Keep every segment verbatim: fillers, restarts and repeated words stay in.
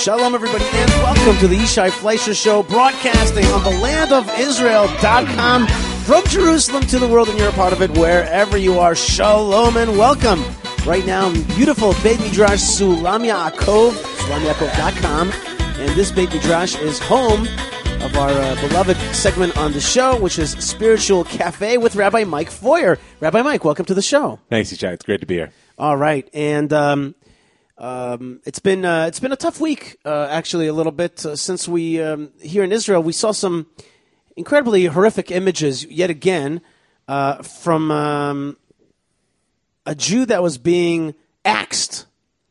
Shalom, everybody, and welcome to the Yishai Fleischer Show, broadcasting on the land of Israel dot com from Jerusalem to the world, and you're a part of it wherever you are. Shalom and welcome. Right now, beautiful Beit Midrash Sulam Yaakov, sulam yaakov dot com, and this Beit Midrash is home of our uh, beloved segment on the show, which is Spiritual Cafe with Rabbi Mike Feuer. Rabbi Mike, welcome to the show. Thanks, Yishai. It's great to be here. All right, and um, um, it's been uh, it's been a tough week, uh, actually, a little bit uh, since we um, here in Israel we saw some incredibly horrific images yet again uh, from um, a Jew that was being axed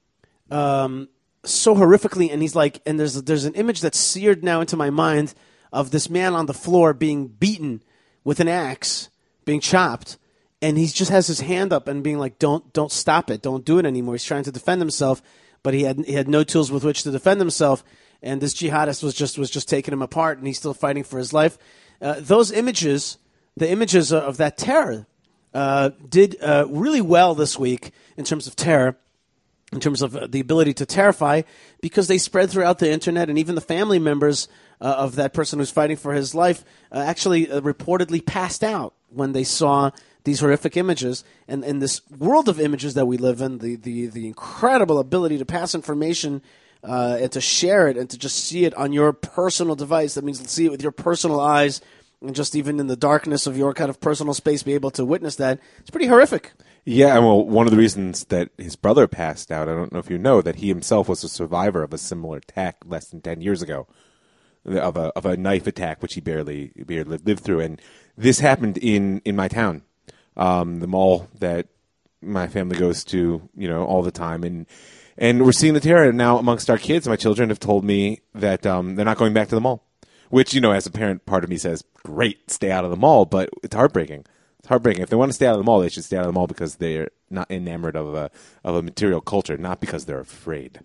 um, so horrifically, and he's like, and there's there's an image that's seared now into my mind of this man on the floor being beaten with an axe, being chopped. And he just has his hand up and being like, "Don't, don't stop it! Don't do it anymore." He's trying to defend himself, but he had he had no tools with which to defend himself. And this jihadist was just was just taking him apart, and he's still fighting for his life. Uh, those images, the images of that terror, uh, did uh, really well this week in terms of terror, in terms of the ability to terrify, because they spread throughout the internet, and even the family members uh, of that person who's fighting for his life uh, actually uh, reportedly passed out when they saw these horrific images. And in this world of images that we live in, the, the, the incredible ability to pass information uh, and to share it and to just see it on your personal device, that means see it with your personal eyes, and just even in the darkness of your kind of personal space, be able to witness that. It's pretty horrific. Yeah, and well, one of the reasons that his brother passed out, I don't know if you know, that he himself was a survivor of a similar attack less than ten years ago, of a of a knife attack, which he barely, barely lived through. And this happened in, in my town. Um, the mall that my family goes to, you know, all the time, and and we're seeing the terror now amongst our kids. My children have told me that um, they're not going back to the mall, which, you know, as a parent, part of me says, "Great, stay out of the mall," but it's heartbreaking. It's heartbreaking. If they want to stay out of the mall, they should stay out of the mall because they're not enamored of a of a material culture, not because they're afraid.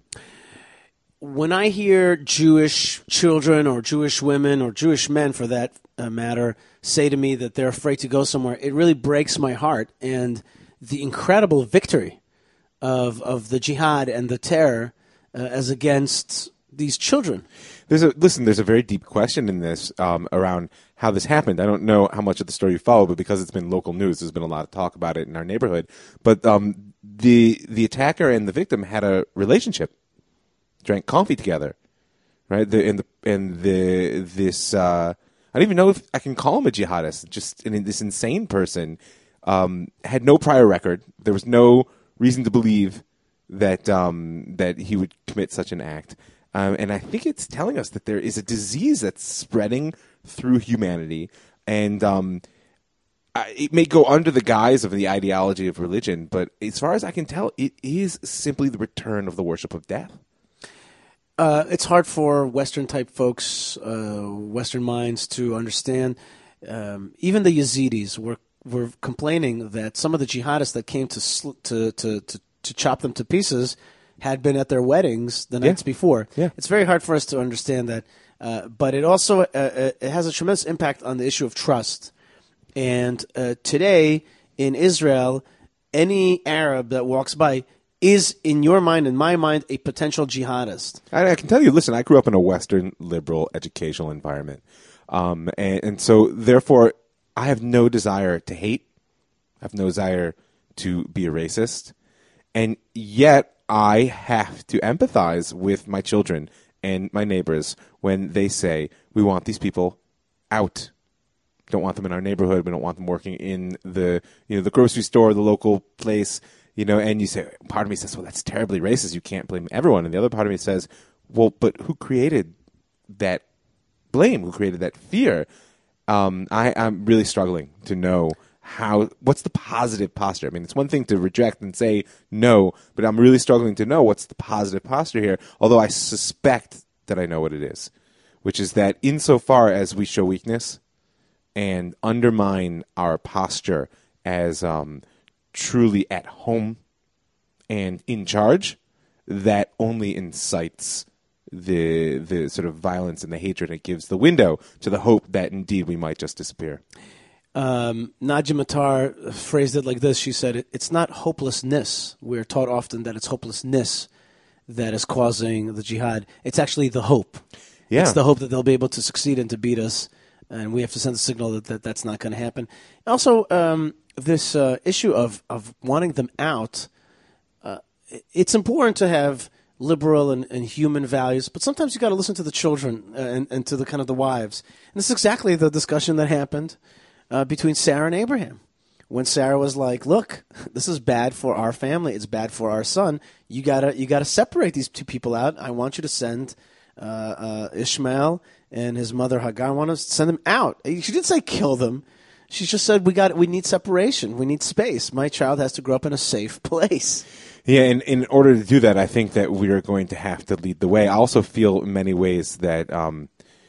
When I hear Jewish children or Jewish women or Jewish men, for that uh, matter, say to me that they're afraid to go somewhere, it really breaks my heart. And the incredible victory of of the jihad and the terror uh, as against these children. There's a listen. There's a very deep question in this um, around how this happened. I don't know how much of the story you follow, but because it's been local news, there's been a lot of talk about it in our neighborhood. But um, the the attacker and the victim had a relationship, drank coffee together, right? The and the and the this. Uh, I don't even know if I can call him a jihadist. Just an, this insane person um, had no prior record. There was no reason to believe that um, that he would commit such an act. Um, and I think it's telling us that there is a disease that's spreading through humanity, and um, it may go under the guise of the ideology of religion, but as far as I can tell, it is simply the return of the worship of death. Uh, it's hard for Western-type folks, uh, Western minds, to understand. Um, even the Yazidis were were complaining that some of the jihadists that came to sl- to, to to to chop them to pieces had been at their weddings the nights yeah. before. Yeah. It's very hard for us to understand that, uh, but it also uh, it has a tremendous impact on the issue of trust. And uh, today in Israel, any Arab that walks by is, in your mind, in my mind, a potential jihadist. I, I can tell you, listen, I grew up in a Western liberal educational environment. Um, and, and so, therefore, I have no desire to hate. I have no desire to be a racist. And yet, I have to empathize with my children and my neighbors when they say, we want these people out. Don't want them in our neighborhood. We don't want them working in the, you know, the grocery store, the local place. You know, and you say, part of me says, well, that's terribly racist. You can't blame everyone. And the other part of me says, well, but who created that blame? Who created that fear? Um, I, I'm really struggling to know how, what's the positive posture? I mean, it's one thing to reject and say no, but I'm really struggling to know what's the positive posture here, although I suspect that I know what it is, which is that insofar as we show weakness and undermine our posture as um, truly at home and in charge, that only incites the the sort of violence and the hatred. It gives the window to the hope that indeed we might just disappear. Um, Nadia Matar phrased it like this. She said, it's not hopelessness. We're taught often that it's hopelessness. that is causing the jihad. It's actually the hope. Yeah. It's the hope that they'll be able to succeed and to beat us, and we have to send a signal that, that that's not going to happen. Also, um, this uh, issue of, of wanting them out, uh, it's important to have liberal and, and human values, but sometimes you got to listen to the children and, and to the kind of the wives. And this is exactly the discussion that happened uh, between Sarah and Abraham. When Sarah was like, "Look, this is bad for our family. It's bad for our son. You gotta, you gotta separate these two people out. I want you to send uh, uh, Ishmael and his mother Hagar. I want to send them out." She didn't say kill them. She just said, "We got, we need separation. We need space. My child has to grow up in a safe place." Yeah, and in order to do that, I think that we are going to have to lead the way. I also feel in many ways that um,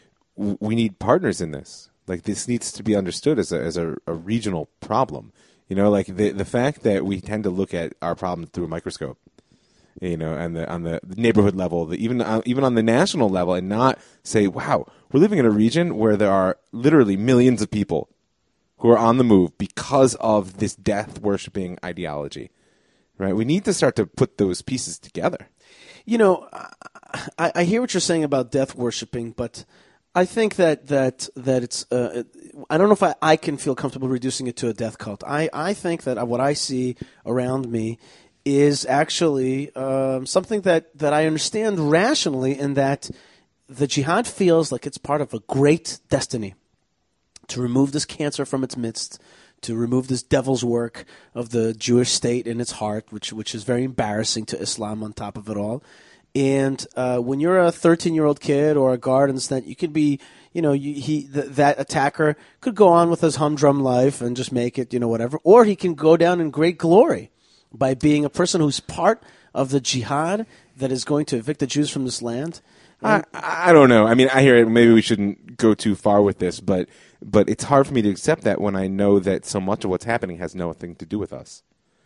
w- we need partners in this. Like, this needs to be understood as a as a, a regional problem. You know, like the the fact that we tend to look at our problems through a microscope, you know, and the on the neighborhood level, the, even uh, even on the national level, and not say, "Wow, we're living in a region where there are literally millions of people who are on the move because of this death worshiping ideology." Right? We need to start to put those pieces together. You know, I, I hear what you're saying about death worshiping, but I think that that that it's. Uh, I don't know if I, I can feel comfortable reducing it to a death cult. I, I think that what I see around me is actually um, something that, that I understand rationally, in that the jihad feels like it's part of a great destiny to remove this cancer from its midst, to remove this devil's work of the Jewish state in its heart, which which is very embarrassing to Islam on top of it all. And uh, when you're a thirteen-year-old kid or a guard and stuff, you could be, you know, you, he th- that attacker could go on with his humdrum life and just make it, you know, whatever. Or he can go down in great glory by being a person who's part of the jihad that is going to evict the Jews from this land. I, I don't know. I mean, I hear it. Maybe we shouldn't go too far with this, but but it's hard for me to accept that when I know that so much of what's happening has nothing to do with us.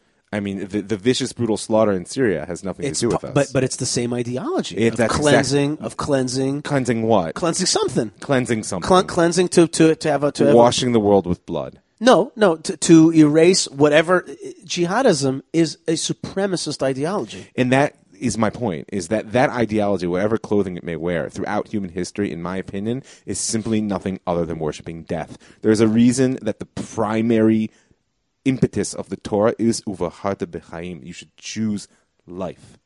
I mean, the, the vicious, brutal slaughter in Syria has nothing it's to do with pu- us. But but it's the same ideology It- of that's cleansing, exact- of cleansing, Cleansing what? cleansing something, Cleansing something. Cle- cleansing to to to have a to have a, Washing the world with blood. No, no, to, to erase whatever. Jihadism is a supremacist ideology. And that is my point, is that that ideology, whatever clothing it may wear throughout human history, in my opinion, is simply nothing other than worshiping death. There's a reason that the primary impetus of the Torah is uvahata b'chaim. You should choose life.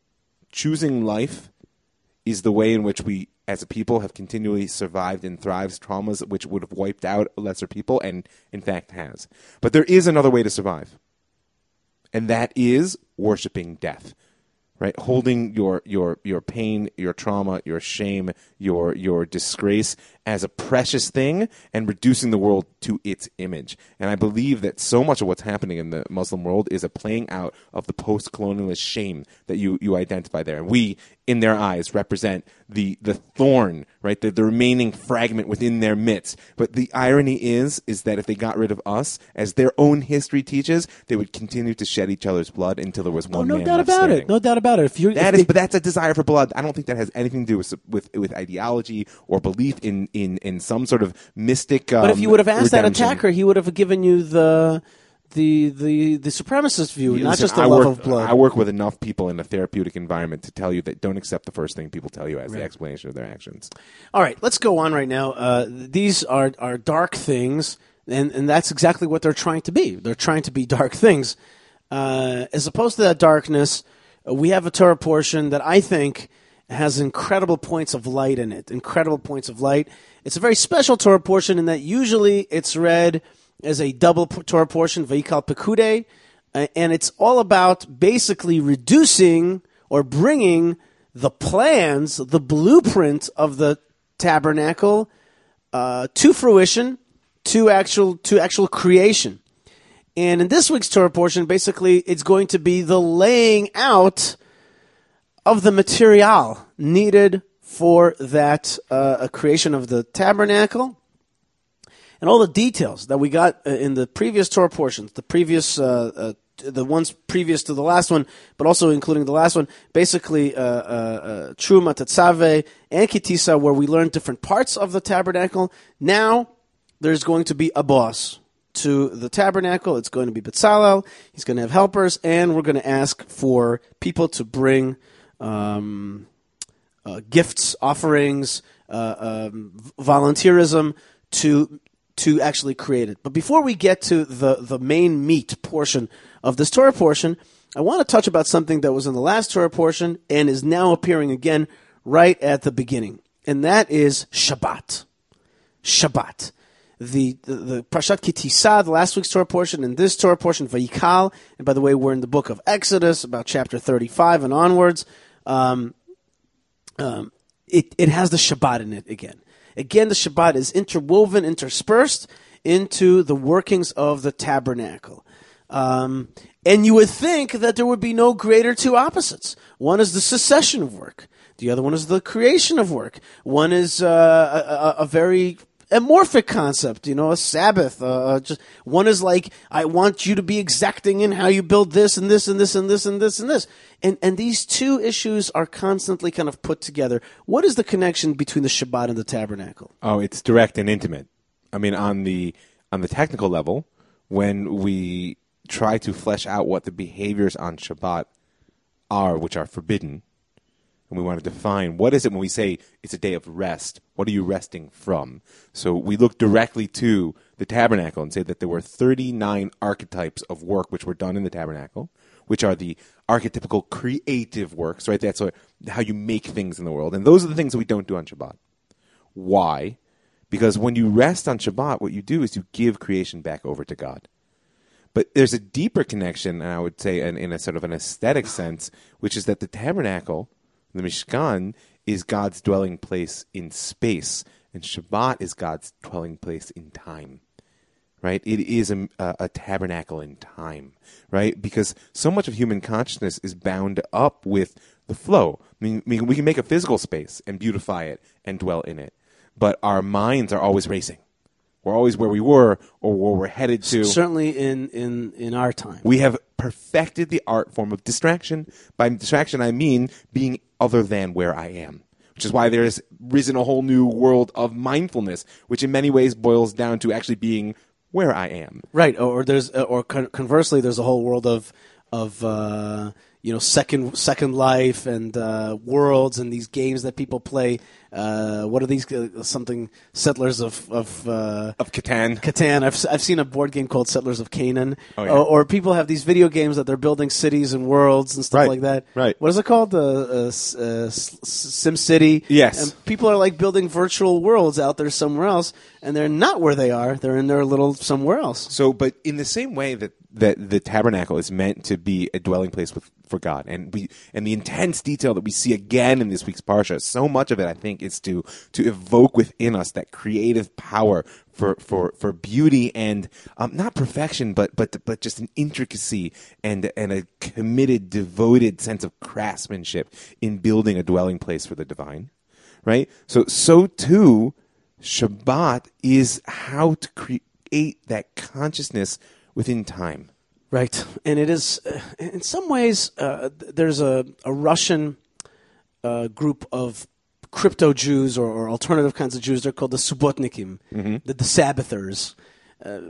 Choosing life is the way in which we, as a people, have continually survived and thrived traumas which would have wiped out lesser people, and in fact has. But there is another way to survive, and that is worshiping death. Right, holding your, your your pain, your trauma, your shame, your your disgrace as a precious thing, and reducing the world to its image. And I believe that so much of what's happening in the Muslim world is a playing out of the post-colonialist shame that you, you identify there. And we, in their eyes, represent the the thorn, right, the, the remaining fragment within their midst. But the irony is, is that if they got rid of us, as their own history teaches, they would continue to shed each other's blood until there was one Oh, no man doubt left about standing. it. No doubt about it. If you're That if is, they- but that's a desire for blood. I don't think that has anything to do with with, with ideology or belief in, in, in some sort of mystic. Um, But if you would have asked redemption. that attacker, he would have given you the the the, the supremacist view, not Listen, just the I love work, of blood. I work with enough people in a therapeutic environment to tell you that don't accept the first thing people tell you as the explanation of their actions. All right, let's go on right now. Uh, these are, are dark things, and, and that's exactly what they're trying to be. They're trying to be dark things. Uh, as opposed to that darkness, uh, we have a Torah portion that I think has incredible points of light in it. Incredible points of light. It's a very special Torah portion in that usually it's read as a double Torah portion, Vayikal Pekude, uh, and it's all about basically reducing or bringing the plans, the blueprint of the tabernacle uh, to fruition, to actual to actual creation. And in this week's Torah portion, basically, it's going to be the laying out of the material needed for that uh, creation of the tabernacle, and all the details that we got in the previous Torah portions, the previous, uh, uh, the ones previous to the last one, but also including the last one, basically uh, uh, uh, Truma, Tetzaveh, and Kitisa, where we learned different parts of the tabernacle. Now there's going to be a boss to the tabernacle. It's going to be Bezalel. He's going to have helpers, and we're going to ask for people to bring um, uh, gifts, offerings, uh, um, volunteerism to to actually create it. But before we get to the, the main meat portion of this Torah portion, I want to touch about something that was in the last Torah portion and is now appearing again right at the beginning, and that is Shabbat. Shabbat. The, the, the Parashat Ki Tisa, the last week's Torah portion, and this Torah portion, Vayikal, and by the way, we're in the book of Exodus, about chapter thirty-five and onwards. Um, um, it, it has the Shabbat in it again. Again, the Shabbat is interwoven, interspersed into the workings of the tabernacle. Um, and you would think that there would be no greater two opposites. One is the cessation of work. The other one is the creation of work. One is uh, a, a, a very amorphic concept, you know, a Sabbath. Uh, just one is like, I want you to be exacting in how you build this and this and this and this and this and this. And and these two issues are constantly kind of put together. What is the connection between the Shabbat and the tabernacle? Oh, it's direct and intimate. I mean, on the on the technical level, when we try to flesh out what the behaviors on Shabbat are, which are forbidden, and we want to define what is it when we say it's a day of rest, what are you resting from? So we look directly to the tabernacle and say that there were thirty-nine archetypes of work which were done in the tabernacle, which are the archetypical creative works, right? That's what, how you make things in the world. And those are the things that we don't do on Shabbat. Why? Because when you rest on Shabbat, what you do is you give creation back over to God. But there's a deeper connection, and I would say in, in a sort of an aesthetic sense, which is that the tabernacle, the Mishkan, is God's dwelling place in space, and Shabbat is God's dwelling place in time, right? It is a, a, a tabernacle in time, right? Because so much of human consciousness is bound up with the flow. I mean, we can make a physical space and beautify it and dwell in it, but our minds are always racing. We're always where we were or where we're headed to. Certainly in, in, in our time. We have perfected the art form of distraction. By distraction, I mean being other than where I am, which is why there has risen a whole new world of mindfulness, which in many ways boils down to actually being where I am. Right, or there's, or conversely, there's a whole world of of uh, you know second second life and uh, worlds and these games that people play. Uh, what are these? Uh, something Settlers of of uh, of Catan. Catan. I've I've seen a board game called Settlers of Canaan. Oh, yeah. or, or people have these video games that they're building cities and worlds and stuff Right. like that. Right. What is it called? The uh, uh, Sim City. Yes. And people are like building virtual worlds out there somewhere else, and they're not where they are. They're in their little somewhere else. So, but in the same way that, that the tabernacle is meant to be a dwelling place with, for God, and we and the intense detail that we see again in this week's parsha, so much of it, I think, is to to evoke within us that creative power for for, for beauty and um, not perfection, but but but just an intricacy and and a committed, devoted sense of craftsmanship in building a dwelling place for the divine, right? So so too, Shabbat is how to create that consciousness within time. Right, and it is uh, in some ways. Uh, there's a, a Russian uh, group of crypto Jews or, or alternative kinds of Jews. They're called the Subotnikim, mm-hmm. the, the Sabbathers. Uh,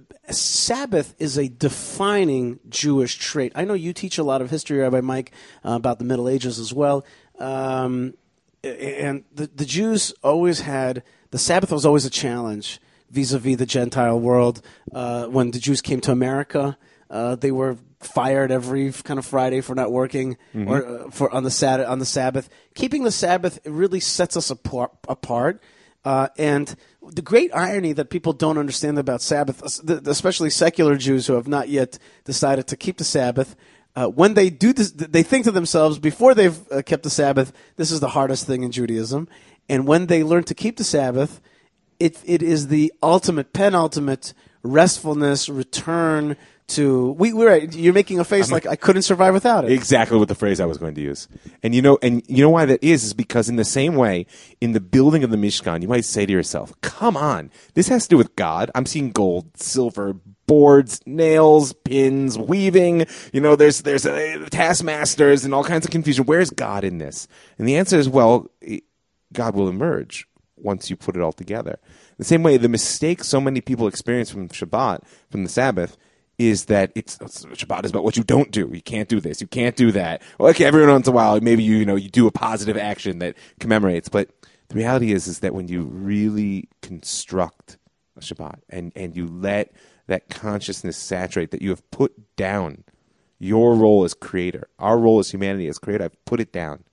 Sabbath is a defining Jewish trait. I know you teach a lot of history, Rabbi Mike, uh, about the Middle Ages as well. Um, and the, the Jews always had the Sabbath was always a challenge vis-a-vis the Gentile world. Uh, when the Jews came to America. Uh, they were fired every kind of Friday for not working mm-hmm. or uh, for on the Sat- on the Sabbath. Keeping the Sabbath really sets us apart. apart. Uh, and the great irony that people don't understand about Sabbath, especially secular Jews who have not yet decided to keep the Sabbath, uh, when they do this, they think to themselves before they've uh, kept the Sabbath, this is the hardest thing in Judaism. And when they learn to keep the Sabbath, it it is the ultimate, penultimate restfulness, return to we we're you're making a face I'm like a, I couldn't survive without it. Exactly what the phrase I was going to use. And you know and you know why that is is because in the same way in the building of the Mishkan, you might say to yourself, "Come on. This has to do with God. I'm seeing gold, silver, boards, nails, pins, weaving. You know, there's there's uh, taskmasters and all kinds of confusion. Where's God in this?" And the answer is, well, God will emerge once you put it all together. The same way the mistake so many people experience from Shabbat, from the Sabbath, is that it's Shabbat is about what you don't do. You can't do this. You can't do that. Well, okay, every once in a while, maybe you, you know you do a positive action that commemorates. But the reality is, is that when you really construct a Shabbat and, and you let that consciousness saturate, that you have put down your role as creator, our role as humanity as creator, I've put it down.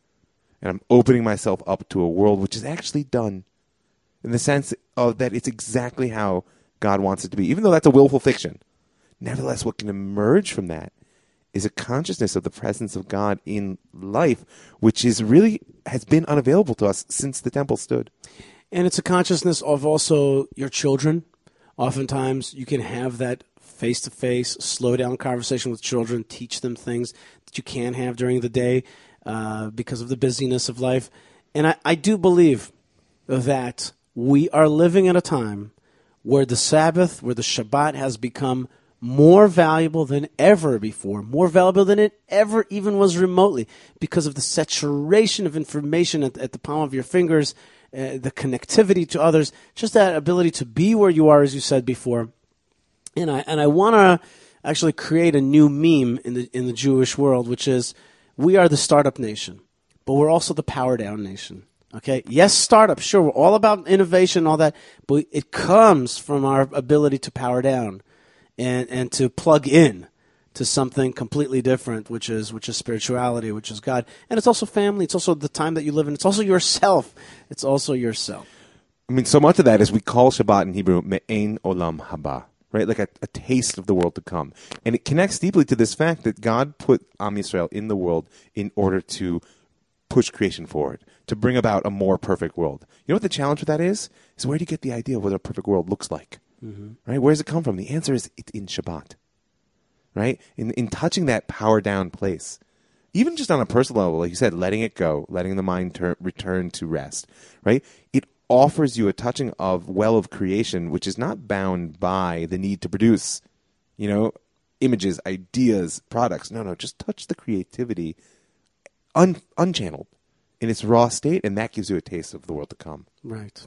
And I'm opening myself up to a world which is actually done in the sense of that it's exactly how God wants it to be, even though that's a willful fiction. Nevertheless, what can emerge from that is a consciousness of the presence of God in life, which is really has been unavailable to us since the temple stood. And it's a consciousness of also your children. Oftentimes, you can have that face-to-face, slow-down conversation with children, teach them things that you can't have during the day uh, because of the busyness of life. And I, I do believe that we are living at a time where the Sabbath, where the Shabbat has become more valuable than ever before, more valuable than it ever even was remotely, because of the saturation of information at, at the palm of your fingers, uh, the connectivity to others, just that ability to be where you are, as you said before. And I and I want to actually create a new meme in the in the Jewish world, which is we are the startup nation, but we're also the power down nation. Okay, yes, startup, sure, we're all about innovation, all that, but it comes from our ability to power down. And and to plug in to something completely different, which is which is spirituality, which is God, and it's also family. It's also the time that you live in. It's also yourself. It's also yourself. I mean, so much of that is we call Shabbat in Hebrew me'ein olam haba, right? Like a, a taste of the world to come, and it connects deeply to this fact that God put Am Yisrael in the world in order to push creation forward, to bring about a more perfect world. You know what the challenge with that is? Is where do you get the idea of what a perfect world looks like? Mm-hmm. Right? Where does it come from? The answer is it's in Shabbat. Right? In in touching that power down place. Even just on a personal level, like you said, letting it go, letting the mind ter- return to rest. Right? It offers you a touching of well of creation, which is not bound by the need to produce, you know, images, ideas, products. No, no, just touch the creativity un- unchanneled in its raw state, and that gives you a taste of the world to come. Right.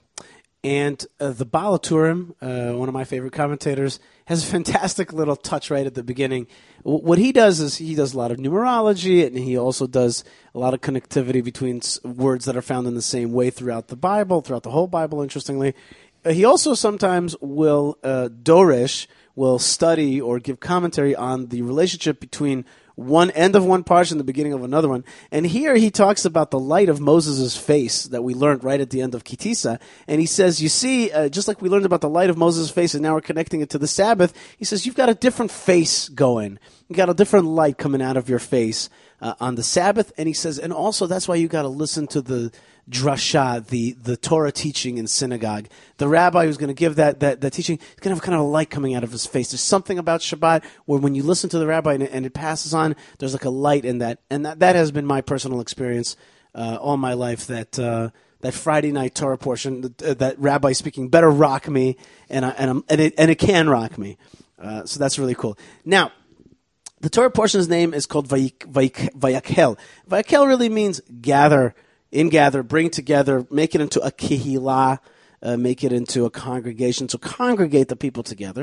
And uh, the Baal HaTurim, uh, one of my favorite commentators, has a fantastic little touch right at the beginning. W- what he does is he does a lot of numerology, and he also does a lot of connectivity between s- words that are found in the same way throughout the Bible, throughout the whole Bible, interestingly. Uh, he also sometimes will, uh, Dorish, will study or give commentary on the relationship between one end of one parsha and the beginning of another one. And here he talks about the light of Moses' face that we learned right at the end of Kitisa. And he says, you see, uh, just like we learned about the light of Moses' face and now we're connecting it to the Sabbath, he says, you've got a different face going. You've got a different light coming out of your face uh, on the Sabbath. And he says, and also that's why you got to listen to the drasha, the, the Torah teaching in synagogue. The rabbi who's going to give that, that, that teaching is going to have kind of a light coming out of his face. There's something about Shabbat where when you listen to the rabbi and it, and it passes on, there's like a light in that. And that, that has been my personal experience uh, all my life, that uh, that Friday night Torah portion, that, that rabbi speaking better rock me, and, I, and, I'm, and, it, and it can rock me. Uh, so that's really cool. Now, the Torah portion's name is called Vayik, Vayik, Vayakhel. Vayakhel really means gather, ingather, bring together, make it into a kehillah, uh, make it into a congregation, so congregate the people together.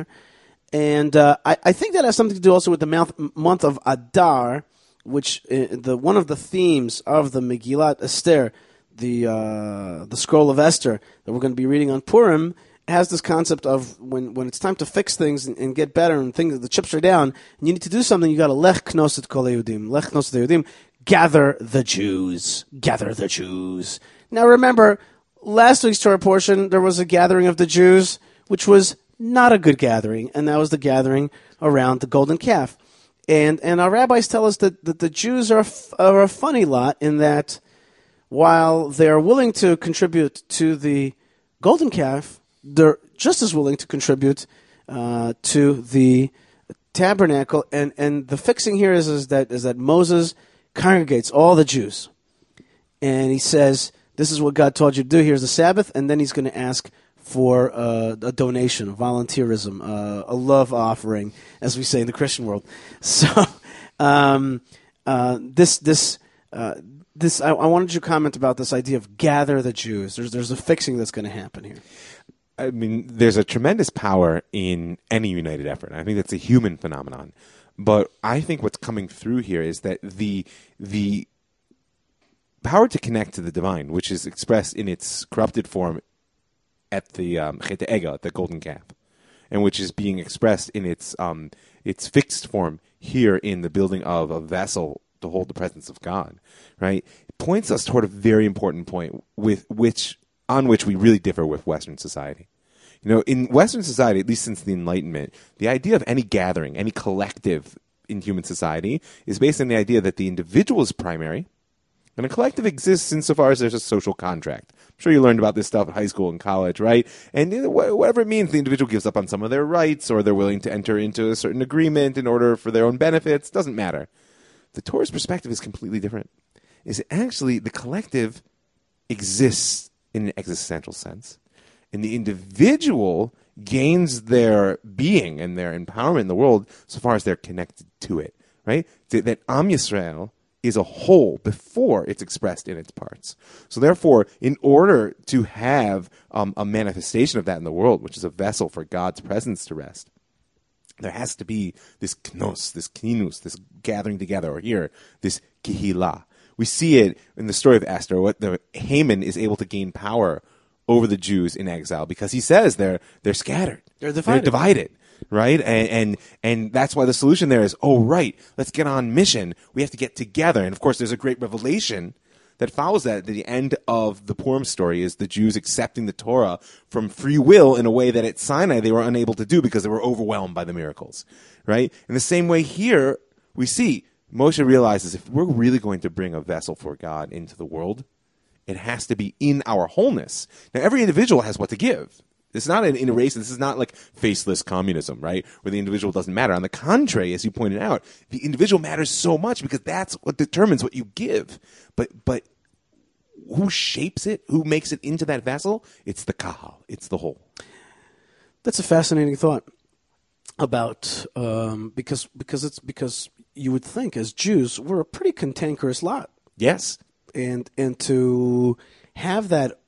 And uh, I, I think that has something to do also with the month, month of Adar, which uh, the one of the themes of the Megillat Esther, the uh, the scroll of Esther that we're going to be reading on Purim, has this concept of when, when it's time to fix things and, and get better and things, the chips are down, and you need to do something, you got to lech knosset kol Yehudim, lech knosset Yehudim, gather the Jews. Gather the Jews. Now remember, last week's Torah portion, there was a gathering of the Jews, which was not a good gathering, and that was the gathering around the golden calf. And and our rabbis tell us that, that the Jews are, f- are a funny lot in that while they are willing to contribute to the golden calf, they're just as willing to contribute uh, to the tabernacle. And, and the fixing here is, is that is that Moses congregates all the Jews. And he says, this is what God told you to do. Here's the Sabbath. And then he's going to ask for uh, a donation, a volunteerism, uh, a love offering, as we say in the Christian world. So um, uh, this, this, uh, this, I, I wanted you to comment about this idea of gather the Jews. There's, there's a fixing that's going to happen here. I mean, there's a tremendous power in any united effort. I think that's a human phenomenon. But I think what's coming through here is that the the power to connect to the divine, which is expressed in its corrupted form at the um, Chet Ega, at the golden calf, and which is being expressed in its um, its fixed form here in the building of a vessel to hold the presence of God, right? It points us toward a very important point with which on which we really differ with Western society. You know, in Western society, at least since the Enlightenment, the idea of any gathering, any collective in human society is based on the idea that the individual is primary, and a collective exists insofar as there's a social contract. I'm sure you learned about this stuff in high school and college, right? And you know, whatever it means, the individual gives up on some of their rights, or they're willing to enter into a certain agreement in order for their own benefits. Doesn't matter. The Torah's perspective is completely different. Is actually the collective exists in an existential sense, and the individual gains their being and their empowerment in the world so far as they're connected to it, right? That Am Yisrael is a whole before it's expressed in its parts. So therefore, in order to have um, a manifestation of that in the world, which is a vessel for God's presence to rest, there has to be this knos, this kinus, this gathering together, or here, this kihila. We see it in the story of Esther, what the Haman is able to gain power over the Jews in exile because he says they're they're scattered. They're divided. They're divided. Right? And, and and that's why the solution there is, oh, right, let's get on mission. We have to get together. And, of course, there's a great revelation that follows that. At the end of the Purim story is the Jews accepting the Torah from free will in a way that at Sinai they were unable to do because they were overwhelmed by the miracles. Right? In the same way here, we see Moshe realizes if we're really going to bring a vessel for God into the world, it has to be in our wholeness. Now, every individual has what to give. It's not an, in a race. This is not like faceless communism, right? Where the individual doesn't matter. On the contrary, as you pointed out, the individual matters so much because that's what determines what you give. But but who shapes it? Who makes it into that vessel? It's the kahal. It's the whole. That's a fascinating thought about um, because because it's because you would think as Jews we're a pretty cantankerous lot. Yes, and and to have that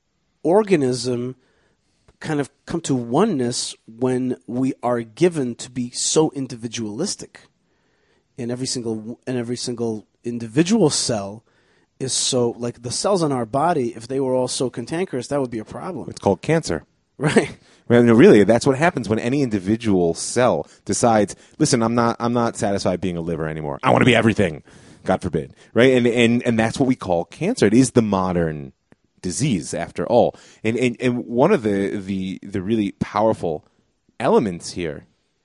organism kind of come to oneness when we are given to be so individualistic in every single in every single individual cell is so like the cells in our body, if they were all so cantankerous, that would be a problem. It's called cancer. Right. Well, no, really, that's what happens when any individual cell decides, listen, I'm not I'm not satisfied being a liver anymore. I want to be everything. God forbid. Right? And and and that's what we call cancer. It is the modern disease, after all. And, and and one of the, the the really powerful elements here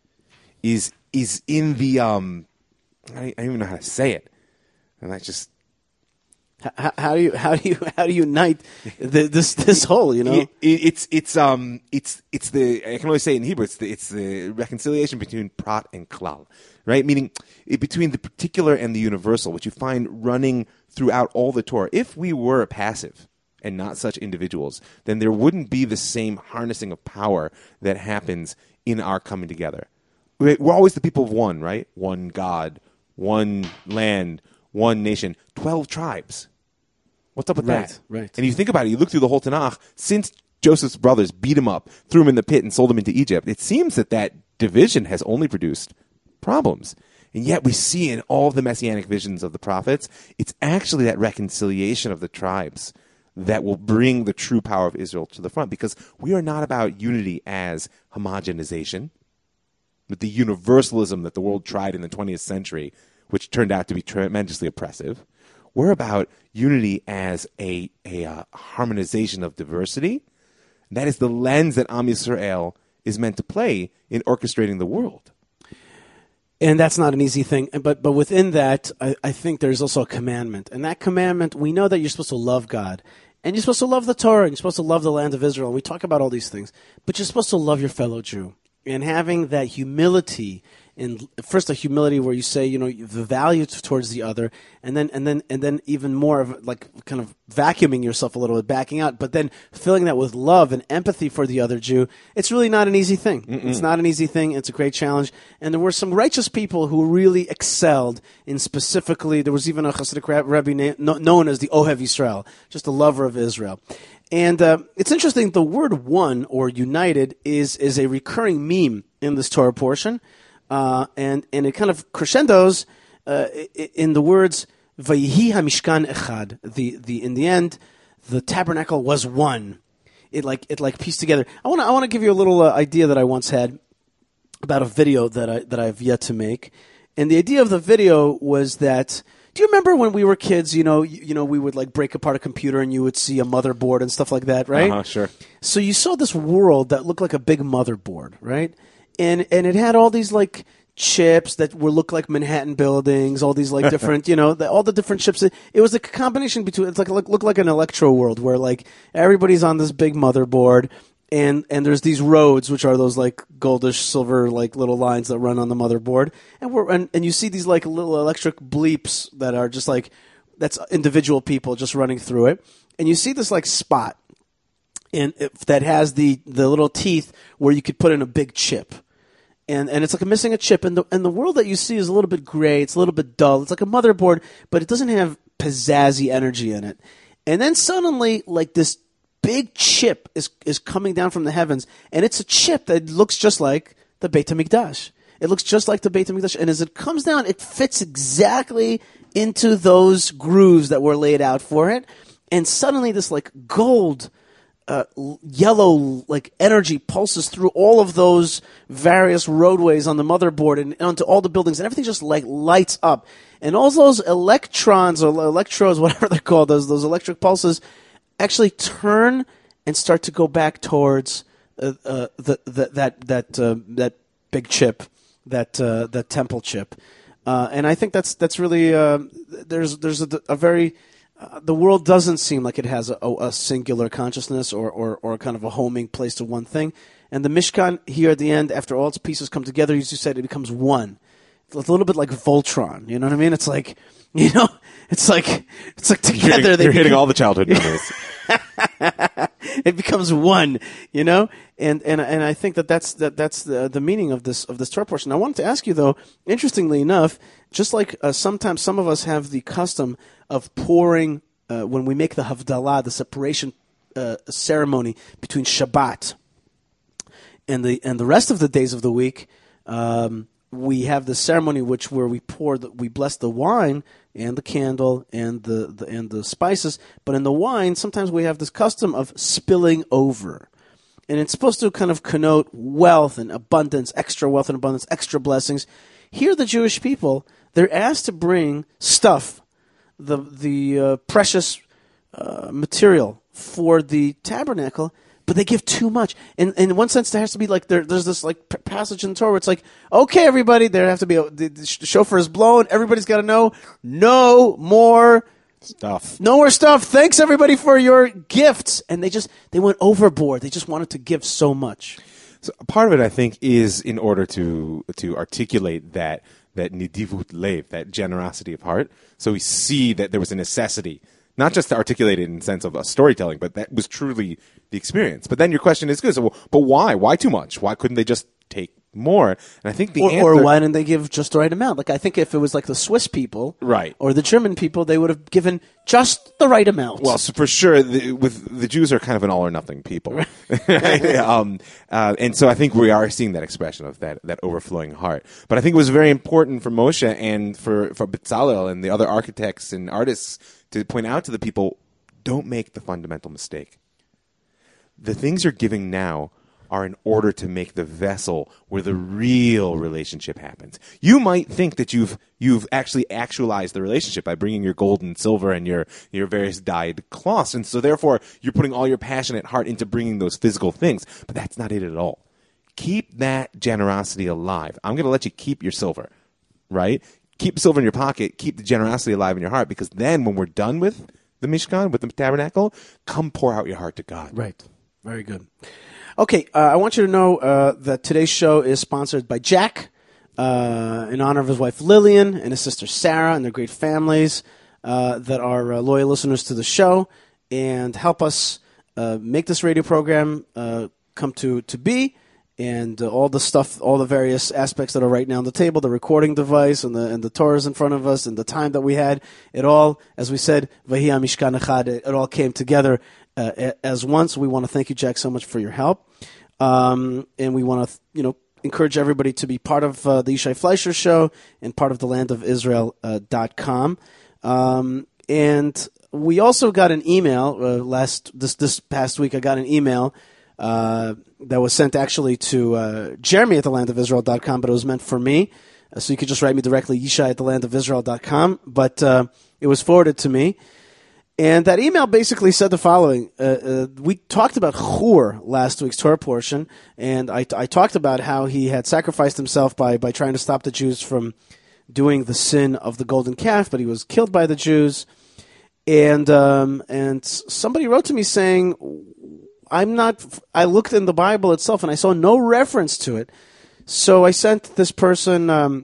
is is in the um I, I don't even know how to say it, and I just how, how do you how do you how do you unite the, this this whole you know it, it, it's it's um it's it's the I can only say it in Hebrew it's the it's the reconciliation between prat and klal, right? Meaning it, between the particular and the universal, which you find running throughout all the Torah. If we were passive and not such individuals, then there wouldn't be the same harnessing of power that happens in our coming together. We're always the people of one, right? One God, one land, one nation, twelve tribes. What's up with right, that? Right. And you think about it, you look through the whole Tanakh, since Joseph's brothers beat him up, threw him in the pit, and sold him into Egypt, it seems that that division has only produced problems. And yet we see in all the messianic visions of the prophets, it's actually that reconciliation of the tribes that will bring the true power of Israel to the front, because we are not about unity as homogenization, but the universalism that the world tried in the twentieth century, which turned out to be tremendously oppressive. We're about unity as a, a uh, harmonization of diversity. And that is the lens that Am Yisrael is meant to play in orchestrating the world. And that's not an easy thing. But but within that, I, I think there's also a commandment. And that commandment, we know that you're supposed to love God. And you're supposed to love the Torah. And you're supposed to love the land of Israel. And we talk about all these things. But you're supposed to love your fellow Jew. And having that humility, and first a humility where you say, you know, the value towards the other, and then and then and then even more of like kind of vacuuming yourself a little bit, backing out, but then filling that with love and empathy for the other Jew. It's really not an easy thing. Mm-mm. It's not an easy thing. It's a great challenge. And there were some righteous people who really excelled in specifically. There was even a Hasidic rabbi known as the Ohev Yisrael, just a lover of Israel. And uh, it's interesting, the word one or united is is a recurring meme in this Torah portion. Uh, and, and it kind of crescendos uh, in the words, Vayihi HaMishkan Echad. The, the, in the end, the tabernacle was one. It like it like pieced together. I want to I want to give you a little uh, idea that I once had about a video that I that I've yet to make. And the idea of the video was that, do you remember when we were kids, you know, you, you know, we would like break apart a computer and you would see a motherboard and stuff like that, right? Uh-huh, sure. So you saw this world that looked like a big motherboard, right? And and it had all these like chips that were look like Manhattan buildings, all these like different, you know, the, all the different chips. It was a combination between, it's like look, look like an electro world where like everybody's on this big motherboard. And and there's these roads, which are those like goldish silver like little lines that run on the motherboard, and we're and, and you see these like little electric bleeps that are just like that's individual people just running through it, and you see this like spot, and if that has the the little teeth where you could put in a big chip, and and it's like missing a chip, and the and the world that you see is a little bit gray, it's a little bit dull, it's like a motherboard, but it doesn't have pizzazzy energy in it, and then suddenly like this big chip is is coming down from the heavens, and it's a chip that looks just like the Beit HaMikdash. It looks just like the Beit HaMikdash, and as it comes down, it fits exactly into those grooves that were laid out for it, and suddenly this like gold, uh, yellow like energy pulses through all of those various roadways on the motherboard and onto all the buildings, and everything just like lights up, and all those electrons or electrodes, whatever they're called, those those electric pulses, actually turn and start to go back towards uh, uh, the, the, that that uh, that big chip, that uh, that temple chip, uh, and I think that's that's really uh, there's there's a, a very uh, the world doesn't seem like it has a, a singular consciousness or, or or kind of a homing place to one thing, and the Mishkan here at the end, after all its pieces come together, as you said, it becomes one. It's a little bit like Voltron, you know what I mean? It's like, you know, it's like it's like together. You're, hitting, they you're become, hitting all the childhood memories. It becomes one, you know, and and and I think that that's that that's the the meaning of this of this Torah portion. I wanted to ask you though, interestingly enough, just like uh, sometimes some of us have the custom of pouring uh, when we make the Havdalah, the separation uh, ceremony between Shabbat and the and the rest of the days of the week. Um, we have the ceremony which where we pour the, we bless the wine and the candle and the, the and the spices, but in the wine sometimes we have this custom of spilling over, and it's supposed to kind of connote wealth and abundance, extra wealth and abundance, extra blessings. Here, the Jewish people, they're asked to bring stuff, the the uh, precious uh, material for the tabernacle, but they give too much. In in one sense, there has to be like there, there's this like p- passage in the Torah where it's like, okay, everybody, there have to be a, the, the shofar is blown. Everybody's got to know no more Stuff. no more stuff. Thanks everybody for your gifts. And they just they went overboard. They just wanted to give so much. So part of it, I think, is in order to to articulate that that nidivut lev, that generosity of heart. So we see that there was a necessity, not just to articulate it in the sense of a storytelling, but that was truly the experience. But then your question is good. So, well, but why? Why too much? Why couldn't they just take more? And I think the or, answer, or why didn't they give just the right amount? Like I think if it was like the Swiss people, right, or the German people, they would have given just the right amount. Well, so for sure, the, with the Jews are kind of an all or nothing people, um, uh, and so I think we are seeing that expression of that that overflowing heart. But I think it was very important for Moshe and for for Bezalel and the other architects and artists to point out to the people, don't make the fundamental mistake. The things you're giving now are in order to make the vessel where the real relationship happens. You might think that you've you've actually actualized the relationship by bringing your gold and silver and your, your various dyed cloths, and so therefore you're putting all your passionate heart into bringing those physical things, but that's not it at all. Keep that generosity alive. I'm going to let you keep your silver, right? Keep silver in your pocket, keep the generosity alive in your heart, because then when we're done with the Mishkan, with the tabernacle, come pour out your heart to God. Right. Very good. Okay, uh, I want you to know uh, that today's show is sponsored by Jack, uh, in honor of his wife Lillian and his sister Sarah and their great families uh, that are uh, loyal listeners to the show and help us uh, make this radio program uh, come to, to be. And uh, all the stuff, all the various aspects that are right now on the table, the recording device and the and the Torahs in front of us and the time that we had, it all, as we said, Vahi HaMishkan Echad, it all came together uh, as one. So we want to thank you, Jack, so much for your help. Um, and we want to, you know, encourage everybody to be part of uh, the Yishai Fleischer Show and part of the land of Israel dot com. Um, and we also got an email uh, last this this past week. I got an email uh, that was sent actually to uh, Jeremy at the land of Israel dot com, but it was meant for me. Uh, so you could just write me directly, Yishai at the land of Israel dot com. But uh, it was forwarded to me. And that email basically said the following. Uh, uh, we talked about Chur last week's Torah portion, and I, I talked about how he had sacrificed himself by, by trying to stop the Jews from doing the sin of the golden calf, but he was killed by the Jews. And um, and somebody wrote to me saying, I'm not, I looked in the Bible itself, and I saw no reference to it. So I sent this person um,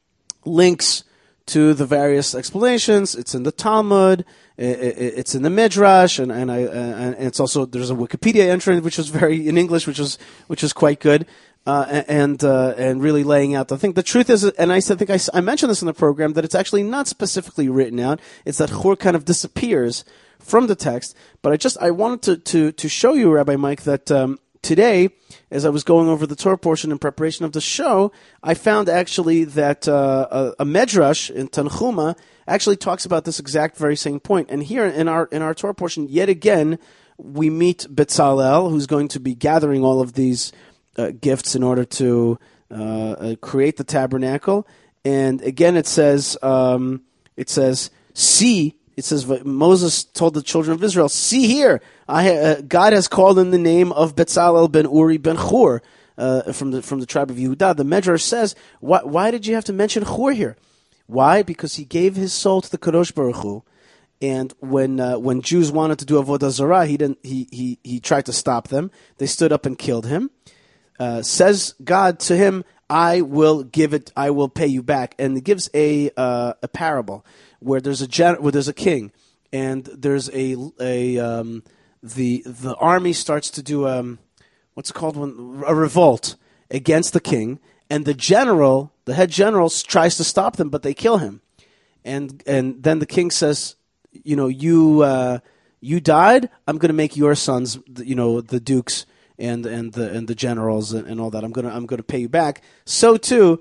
links to the various explanations. It's in the Talmud, it's in the Midrash, and, and I and it's also there's a Wikipedia entry which was very in English, which was which was quite good, uh, and uh, and really laying out the thing. The truth is, and I think I, I mentioned this in the program, that it's actually not specifically written out. It's that Chur kind of disappears from the text. But I just I wanted to to to show you, Rabbi Mike, that um, today, as I was going over the Torah portion in preparation of the show, I found actually that uh, a, a Medrash in Tanchuma actually talks about this exact very same point. And here in our in our Torah portion, yet again, we meet Betzalel, who's going to be gathering all of these uh, gifts in order to uh, uh, create the tabernacle. And again, it says, um, it says, see. It says Moses told the children of Israel, "See here, I uh, God has called in the name of Betzalel ben Uri ben Chur uh, from the from the tribe of Yehudah." The Medrash says, "Why why did you have to mention Chur here? Why? Because he gave his soul to the Kadosh Baruch Hu, and when uh, when Jews wanted to do avodah zarah, he didn't. He he he tried to stop them. They stood up and killed him. Uh, says God to him, "I will give it. I will pay you back." And it gives a uh, a parable where there's a gen- where there's a king, and there's a a um, the the army starts to do um what's it called when a revolt against the king, and the general, the head general, tries to stop them, but they kill him, and and then the king says, you know, you uh, you died. I'm going to make your sons, you know, the dukes and and the and the generals and, and all that. I'm gonna I'm gonna pay you back. So too.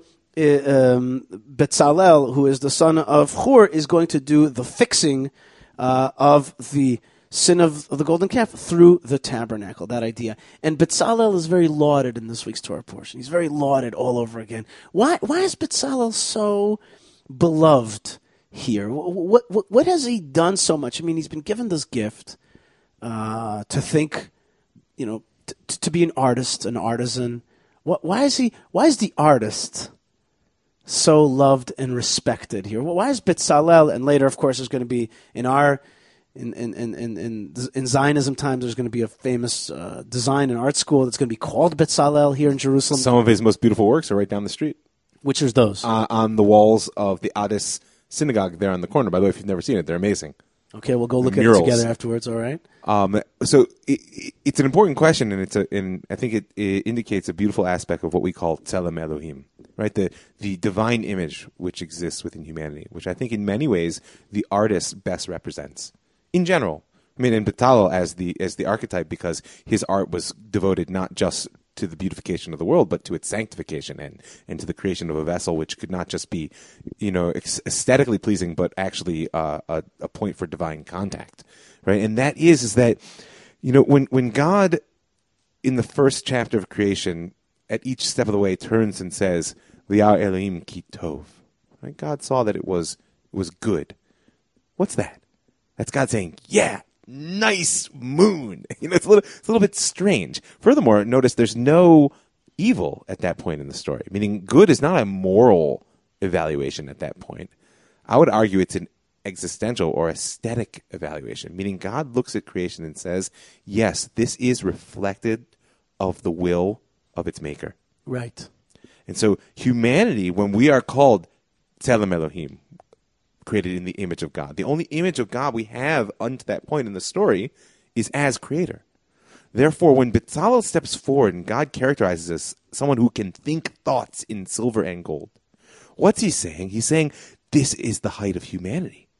Um, Betzalel, who is the son of Chur, is going to do the fixing uh, of the sin of, of the golden calf through the tabernacle, that idea. And Betzalel is very lauded in this week's Torah portion. He's very lauded all over again. Why Why is Betzalel so beloved here? What, what, what has he done so much? I mean, he's been given this gift uh, to think, you know, t- to be an artist, an artisan. What, why is he? Why is the artist so loved and respected here? Well, why is Betzalel, and later, of course, there's going to be in our in in in in, in Zionism times, there's going to be a famous uh, design and art school that's going to be called Betzalel here in Jerusalem. Some of his most beautiful works are right down the street. Which is those? Uh, on the walls of the Addis synagogue there on the corner. By the way, if you've never seen it, they're amazing. Okay, we'll go look Murals. at it together afterwards. All right. Um, so it, it's an important question, and it's a, and I think it, it indicates a beautiful aspect of what we call Tzelem Elohim, right? The the divine image which exists within humanity, which I think in many ways the artist best represents. In general, I mean, in Betzalel as the as the archetype, because his art was devoted not just to the beautification of the world, but to its sanctification and, and to the creation of a vessel which could not just be, you know, aesthetically pleasing, but actually uh, a, a point for divine contact, right? And that is, is that, you know, when, when God, in the first chapter of creation, at each step of the way, turns and says, Li'ar Elohim ki tov, right? God saw that it was it was good. What's that? That's God saying, yeah, nice moon. You know, it's a little, it's a little bit strange. Furthermore, notice there's no evil at that point in the story, meaning good is not a moral evaluation at that point. I would argue it's an existential or aesthetic evaluation, meaning God looks at creation and says, yes, this is reflected of the will of its maker. Right. And so humanity, when we are called Tzelem Elohim, created in the image of God, the only image of God we have unto that point in the story is as creator. Therefore, when Betzalel steps forward and God characterizes us someone who can think thoughts in silver and gold, what's he saying? He's saying this is the height of humanity.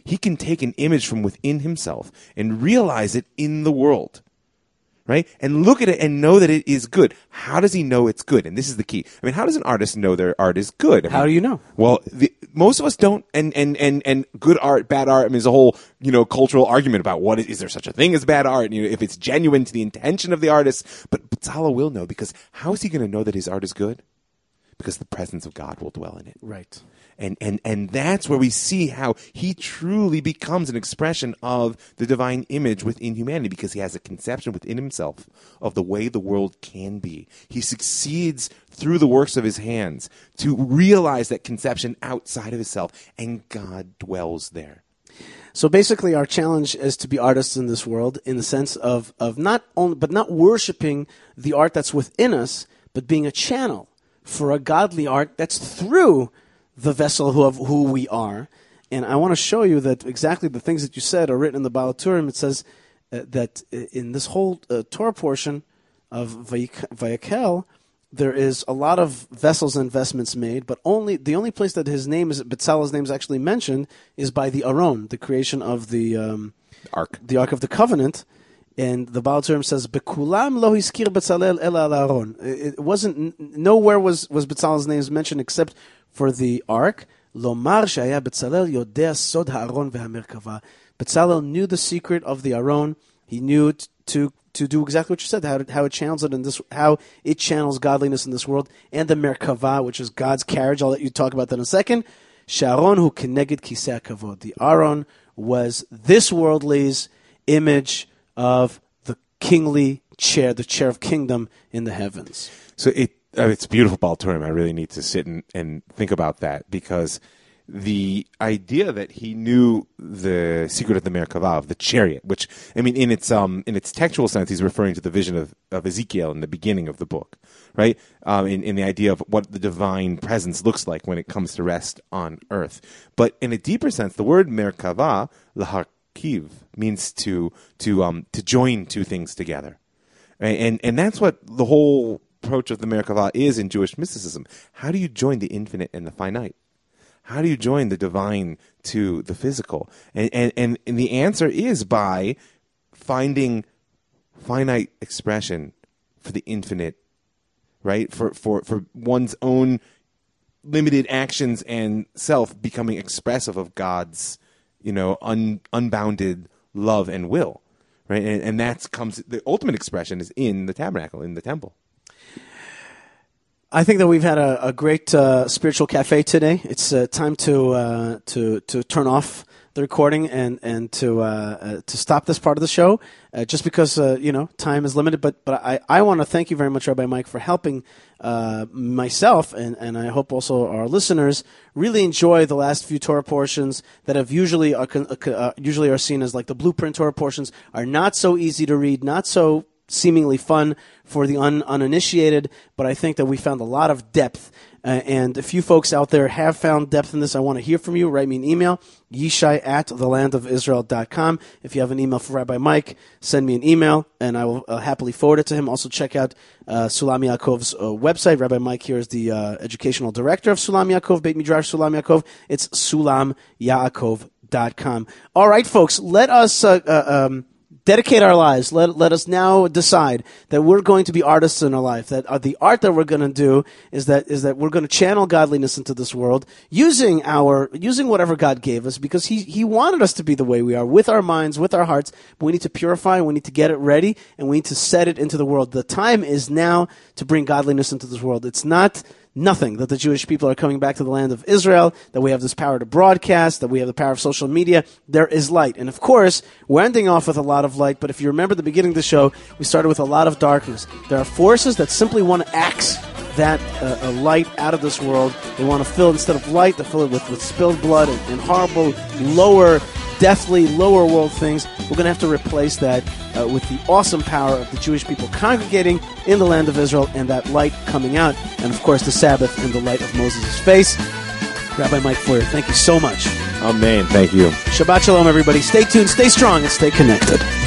he can take an image from within himself and realize it in the world. Right? And look at it and know that it is good. How does he know it's good? And this is the key. I mean, how does an artist know their art is good? I How mean, do you know? Well, the, most of us don't. And, and, and, and good art, bad art, I mean, there's a whole, you know, cultural argument about what is, is there such a thing as bad art? You know, if it's genuine to the intention of the artist. But Bezalel will know, because how is he going to know that his art is good? Because the presence of God will dwell in it. Right. And, and, and that's where we see how he truly becomes an expression of the divine image within humanity, because he has a conception within himself of the way the world can be. He succeeds through the works of his hands to realize that conception outside of himself, and God dwells there. So basically, our challenge is to be artists in this world, in the sense of, of not only, but not worshiping the art that's within us, but being a channel for a godly art that's through the vessel who of who we are. And I want to show you that exactly the things that you said are written in the Baal Turim. It says uh, that in this whole uh, Torah portion of Vayakel, there is a lot of vessels and investments made, but only the only place that his name is, Bezalel's name is actually mentioned, is by the Aron, the creation of the um, Ark, the Ark of the Covenant. And the Baal Turim says, "Bekulam lo hiskir Bezalel ela al Aron." It wasn't nowhere was was Bezalel's name mentioned except for the Ark. Lomar shaya Bezalel yodea sod ha'aron ve'hamerkava. Bezalel knew the secret of the Aron. He knew t- to to do exactly what you said, how it, how it channels it in this, how it channels godliness in this world, and the Merkava, which is God's carriage. I'll let you talk about that in a second. Sharon hu keneged kisei hakavod. The Aron was this worldly's image of the kingly chair, the chair of kingdom in the heavens. So it uh, it's a beautiful Baal Turim. I really need to sit and, and think about that, because the idea that he knew the secret of the Merkava, of the chariot, which, I mean, in its um in its textual sense, he's referring to the vision of, of Ezekiel in the beginning of the book, right? Um, in, in the idea of what the divine presence looks like when it comes to rest on earth. But in a deeper sense, the word Merkava, lahakiv, means to to um to join two things together, right? And and that's what the whole approach of the Merkava is in Jewish mysticism. How do you join the infinite and the finite? How do you join the divine to the physical? And, and, and, and the answer is by finding finite expression for the infinite, right? For, for, for one's own limited actions and self becoming expressive of God's, you know, un, unbounded love and will, right? And, and that's comes, the ultimate expression is in the tabernacle, in the temple. I think that we've had a, a great uh, spiritual cafe today. It's uh, time to uh, to to turn off the recording and and to uh, uh, to stop this part of the show, uh, just because uh, you know time is limited. But but I, I want to thank you very much, Rabbi Mike, for helping uh, myself and, and I hope also our listeners really enjoy the last few Torah portions that have usually are, uh, usually are seen as like the blueprint Torah portions, are not so easy to read, not so seemingly fun for the un, uninitiated, but I think that we found a lot of depth. Uh, and if you folks out there have found depth in this, I want to hear from you. Write me an email, yishai at the land of israel dot com. If you have an email for Rabbi Mike, send me an email, and I will uh, happily forward it to him. Also, check out uh, Sulam Yaakov's uh, website. Rabbi Mike here is the uh, educational director of Sulam Yaakov, Beit Midrash Sulam Yaakov. It's sulam yaakov dot com. All right, folks, let us... Uh, uh, um, dedicate our lives. Let let us now decide that we're going to be artists in our life. That uh, the art that we're going to do is that is that we're going to channel godliness into this world using our using whatever God gave us, because He He wanted us to be the way we are, with our minds, with our hearts. But we need to purify. We need to get it ready, and we need to set it into the world. The time is now to bring godliness into this world. It's not nothing that the Jewish people are coming back to the land of Israel, that we have this power to broadcast, that we have the power of social media. There is light. And of course, we're ending off with a lot of light, but if you remember the beginning of the show, we started with a lot of darkness. There are forces that simply want to axe that uh, light out of this world. They want to fill, instead of light, they fill it with, with spilled blood and, and horrible, lower, deathly, lower world things. We're going to have to replace that uh, with the awesome power of the Jewish people congregating in the land of Israel and that light coming out. And of course, the Sabbath and the light of Moses' face. Rabbi Mike Feuer, thank you so much. Amen. Thank you. Shabbat Shalom, everybody. Stay tuned, stay strong, and stay connected.